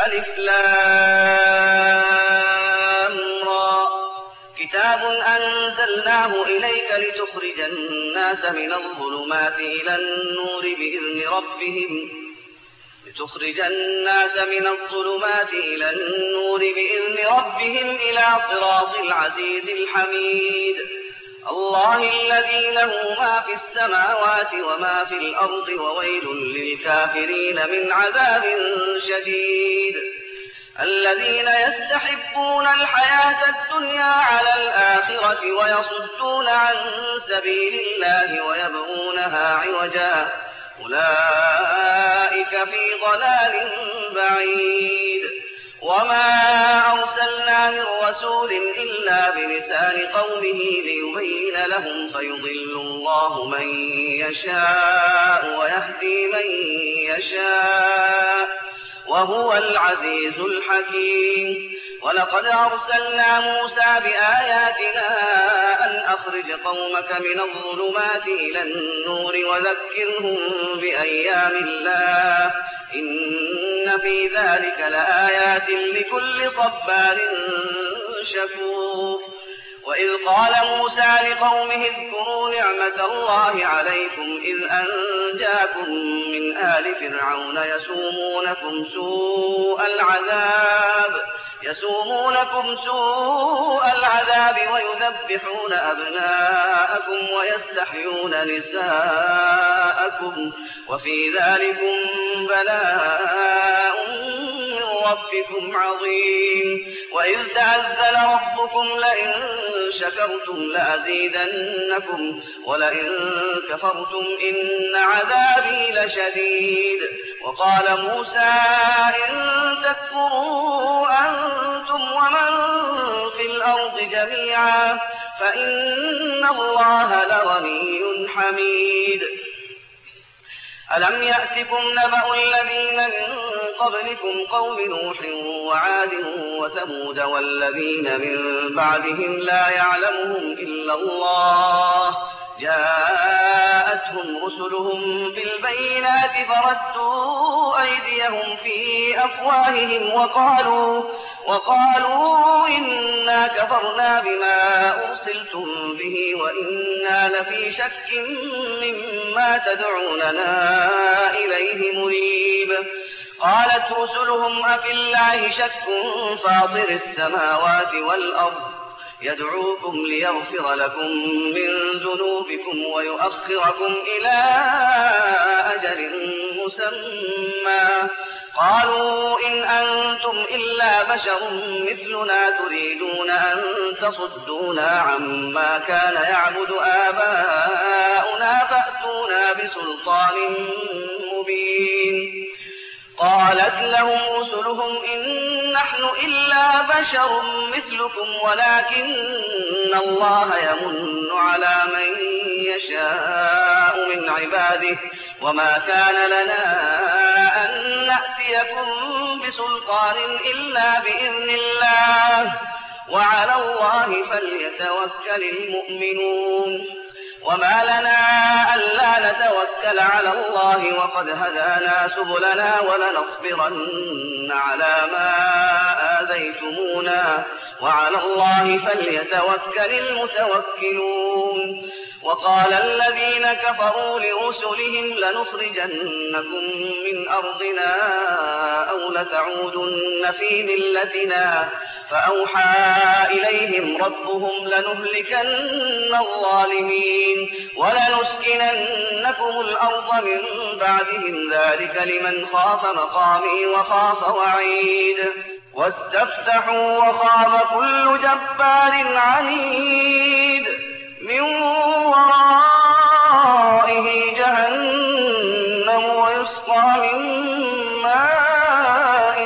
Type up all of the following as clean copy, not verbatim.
ألف لام را كتاب أنزلناه إليك لتخرج الناس من الظلمات إلى النور بإذن ربهم إلى صراط العزيز الحميد الله الذي له ما في السماوات وما في الأرض وويل للكافرين من عذاب شديد الذين يستحبون الحياة الدنيا على الآخرة ويصدون عن سبيل الله ويبغونها عوجا أولئك في ضلال بعيد وما أرسلنا من رسول إلا بلسان قومه ليبين لهم فيضل الله من يشاء ويهدي من يشاء وهو العزيز الحكيم ولقد أرسلنا موسى بآياتنا أن أخرج قومك من الظلمات إلى النور وذكرهم بأيام الله إن في ذلك لآيات لكل صبار شكور وإذ قال موسى لقومه اذكروا نعمة الله عليكم إذ أنجاكم من آل فرعون يسومونكم سوء العذاب ويذبحون أبناءكم ويستحيون نساءكم وفي ذلكم بلاء من ربكم عظيم وإذ تأذن ربكم لئن شكرتم لأزيدنكم ولئن كفرتم إن عذابي لشديد وقال موسى إن تكفروا أنتم ومن في الأرض جميعا فإن الله لغني حميد ألم يأتكم نبأ الذين من قبلكم قوم نوح وعاد وثمود والذين من بعدهم لا يعلمهم إلا الله جاءتهم رسلهم بالبينات فردوا أيديهم في أفواههم وقالوا إنا كفرنا بما أرسلتم به وإنا لفي شك مما تدعوننا إليه مريب قالت رسلهم أفي الله شك فاطر السماوات والأرض يدعوكم ليغفر لكم من ذنوبكم ويؤخركم إلى أجل مسمى قالوا إن أنتم إلا بشر مثلنا تريدون أن تصدونا عما كان يعبد آباؤنا فأتونا بسلطان مبين قالت لهم رسلهم إن نحن إلا بشر مثلكم ولكن الله يمن على من يشاء من عباده وما كان لنا أن نأتيكم بسلطان إلا بإذن الله وعلى الله فليتوكل المؤمنون وما لنا ألا نتوكل على الله وقد هدانا سبلنا ولنصبرن على ما آذيتمونا وعلى الله فليتوكل المتوكلون وقال الذين كفروا لرسلهم لنخرجنكم من أرضنا أو لتعودن في ملتنا فأوحى إليهم ربهم لنهلكن الظالمين ولنسكننكم الأرض من بعدهم ذلك لمن خاف مقامي وخاف وعيد واستفتحوا وخاب كل جبار عنيد من ورائه جهنم ويسقى من ماء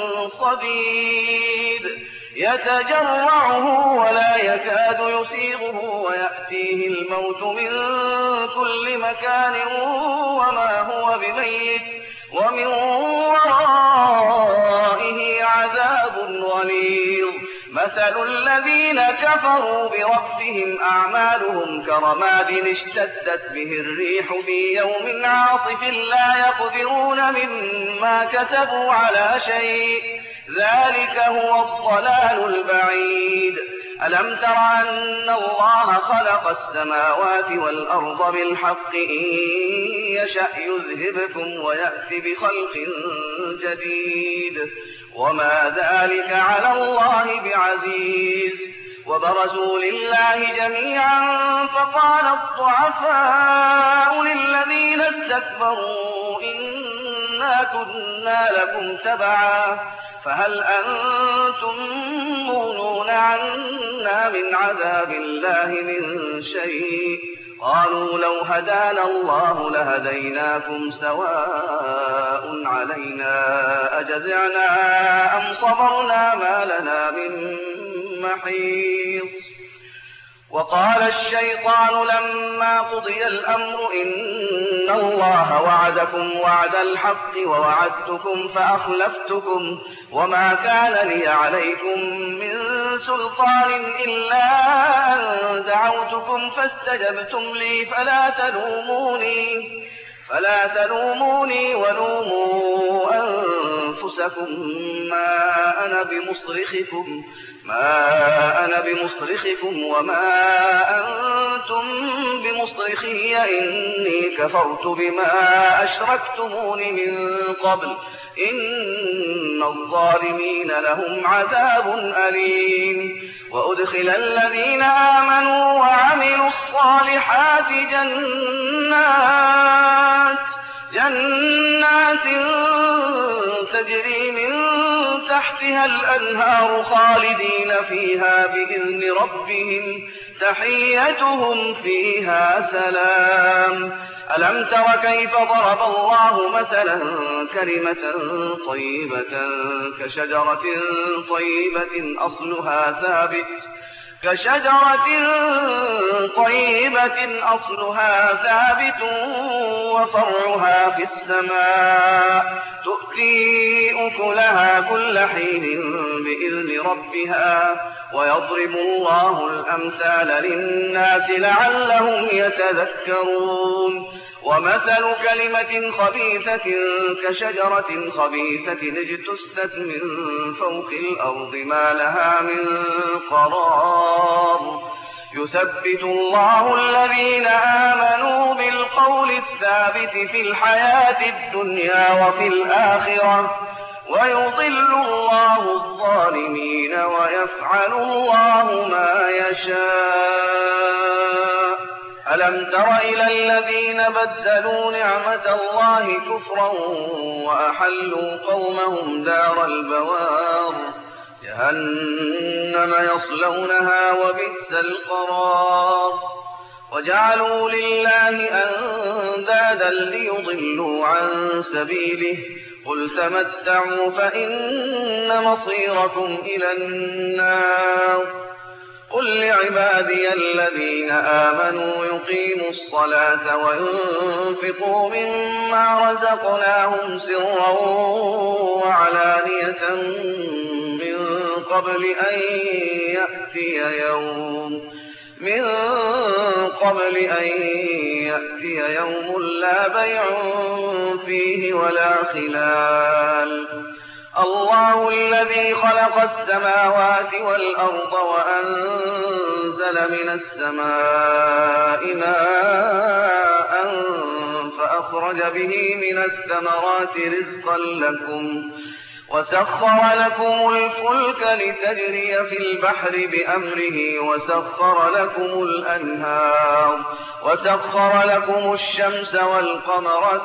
صديد يتجرعه ولا يكاد يسيغه ويأتيه الموت من كل مكان وما هو بميت ومن ورائه عذاب غليظ ما مثل الذين كفروا بربهم أعمالهم كرماد اشتدت به الريح في يوم عاصف لا يقدرون مما كسبوا على شيء ذلك هو الضلال البعيد ألم تر أن الله خلق السماوات والأرض بالحق إن يشأ يذهبكم ويأتي بخلق جديد وما ذلك على الله بعزيز وبرزوا لله جميعا فقال الضعفاء للذين استكبروا إنا كنا لكم تبعا فهل أنتم مغنون عنا من عذاب الله من شيء قالوا لو هدانا الله لهديناكم سواء علينا أجزعنا أم صبرنا ما لنا من محيص وقال الشيطان لما قضي الأمر إن الله وعدكم وعد الحق ووعدتكم فأخلفتكم وما كان لي عليكم من سلطان إلا أن دعوتكم فاستجبتم لي فلا تلوموني ولوموا أنفسكم ما أنا بمصرخكم وما أنتم بمصرخي إني كفرت بما أشركتمون من قبل إن الظالمين لهم عذاب أليم وأدخل الذين آمنوا وعملوا الصالحات جنات تجري من تحتها الأنهار خالدين فيها بإذن ربهم تحيتهم فيها سلام ألم تر كيف ضرب الله مثلا كلمة طيبة كشجرة طيبة أصلها ثابت وفرعها في السماء تؤتي أكلها كل حين بإذن ربها ويضرب الله الأمثال للناس لعلهم يتذكرون ومثل كلمة خبيثة كشجرة خبيثة اجتثت من فوق الأرض ما لها من قرار يثبت الله الذين آمنوا بالقول الثابت في الحياة الدنيا وفي الآخرة ويضل الله الظالمين ويفعل الله ما يشاء ألم تر إلى الذين بدلوا نعمة الله كفرا وأحلوا قومهم دار البوار جهنم يصلونها وبئس القرار وجعلوا لله أندادا ليضلوا عن سبيله قل تمتعوا فإن مصيركم إلى النار قل لعبادي الذين آمنوا يقيموا الصلاة وينفقوا مما رزقناهم سرا وعلانية من قبل أن يأتي يوم لا بيع فيه ولا خلال الله الذي خلق السماوات والأرض وأنزل من السماء ماء فأخرج به من الثمرات رزقا لكم وسخر لكم الفلك لتجري في البحر بأمره وسخر لكم الأنهار وسخر لكم الشمس والقمر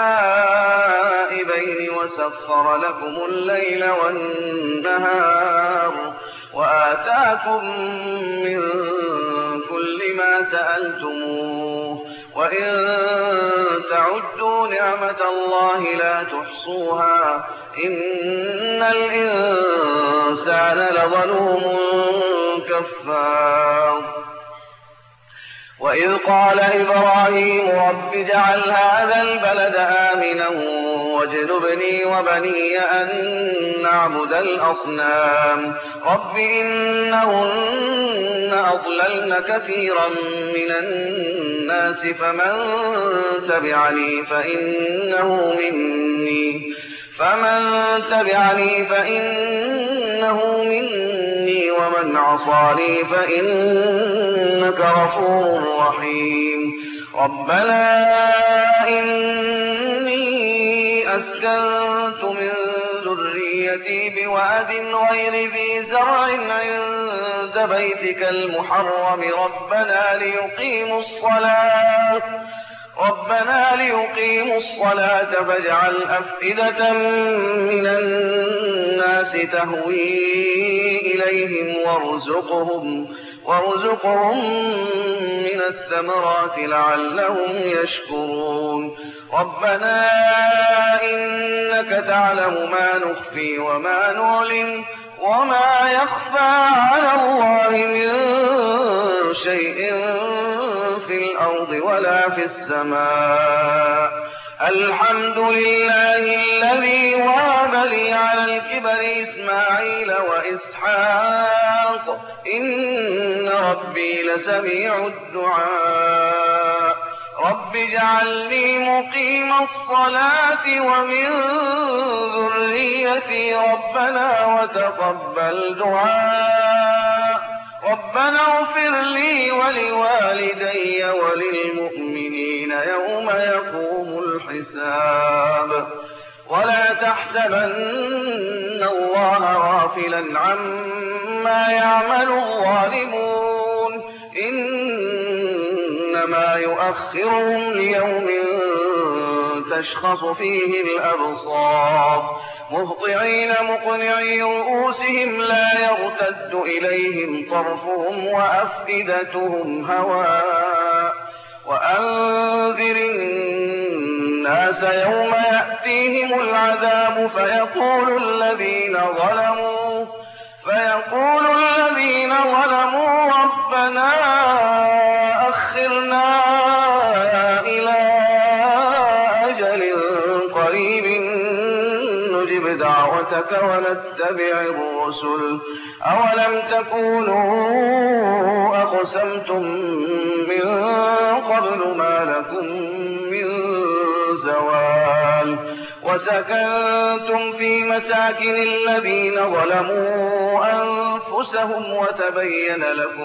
دائبين وسخر لكم الليل والنهار وآتاكم من كل ما سألتموه وإن تعدوا نعمة الله لا تحصوها إن الإنسان لظلوم كفار وإذ قال إبراهيم رب اجعل هذا البلد آمنا واجنبني وبني أن نعبد الأصنام رب إنهن أضللن كثيرا من الناس فمن تبعني فإنه مني ومن عصاني فإنك غفور رحيم ربنا إني أسكنت من ذريتي بواد غير ذي زرع عند بيتك المحرم ربنا ليقيموا الصلاة فاجعل أفئدة من الناس تهوي إليهم وارزقهم من الثمرات لعلهم يشكرون ربنا إنك تعلم ما نخفي وما نعلن وما يخفى على الله من شيء في الأرض ولا في السماء الحمد لله الذي وهب لي على الكبر إسماعيل وإسحاق إن ربي لسميع الدعاء رب اجعلني مقيم الصلاة ومن ذريتي ربنا وتقبل دعاء ربنا اغفر لي ولوالدي وللمؤمنين يوم يقوم الحساب ولا تحسبن الله غافلا عما يعمل الظالمون إنما يؤخرهم ليوم تشخص فيه الأبصار مهطعين مقنعي رؤوسهم لا يرتد إليهم طرفهم وأفئدتهم هواء وأنذر الناس يوم يأتيهم العذاب فيقول الذين ظلموا ربنا أخرنا إلى أجل قريب نجب دعوتك ونتبع الرسل أولم تكونوا أقسمتم من قبل ما لكم من زوال وسكنتم في مساكن الذين ظلموا أنفسهم وتبين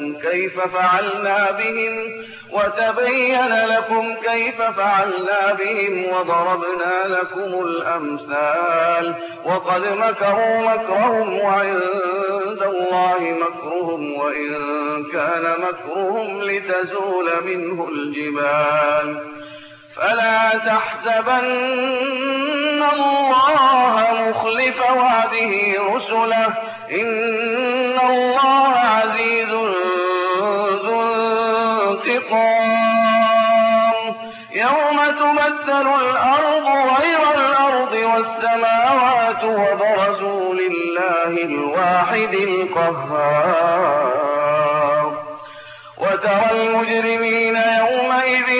لكم كيف فعلنا بهم وضربنا لكم الأمثال وقد مكروا مكرهم وعند الله مكرهم وإن كان مكرهم لتزول منه الجبال فلا تحسبن الله مخلف وعده رسله إن الله عزيز ذو انتقام يوم تبدل الأرض غير الأرض والسماوات وبرزوا لله الواحد القهار وترى المجرمين يومئذ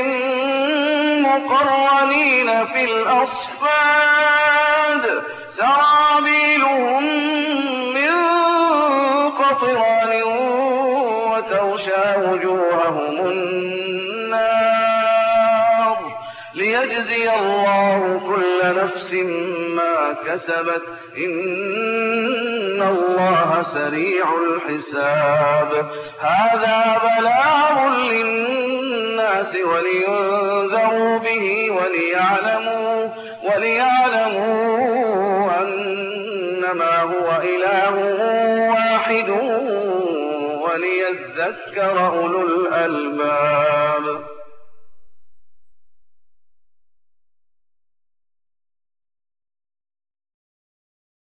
مقرنين في الأصفاد سرابيلهم من قطران وتغشى وجوههم النار ليجزي الله كل نفس ما كسبت إن الله سريع الحساب هذا بلاغ للناس ولينذروا به وليعلموا أنما هو إله واحد وليذكر أولو الألباب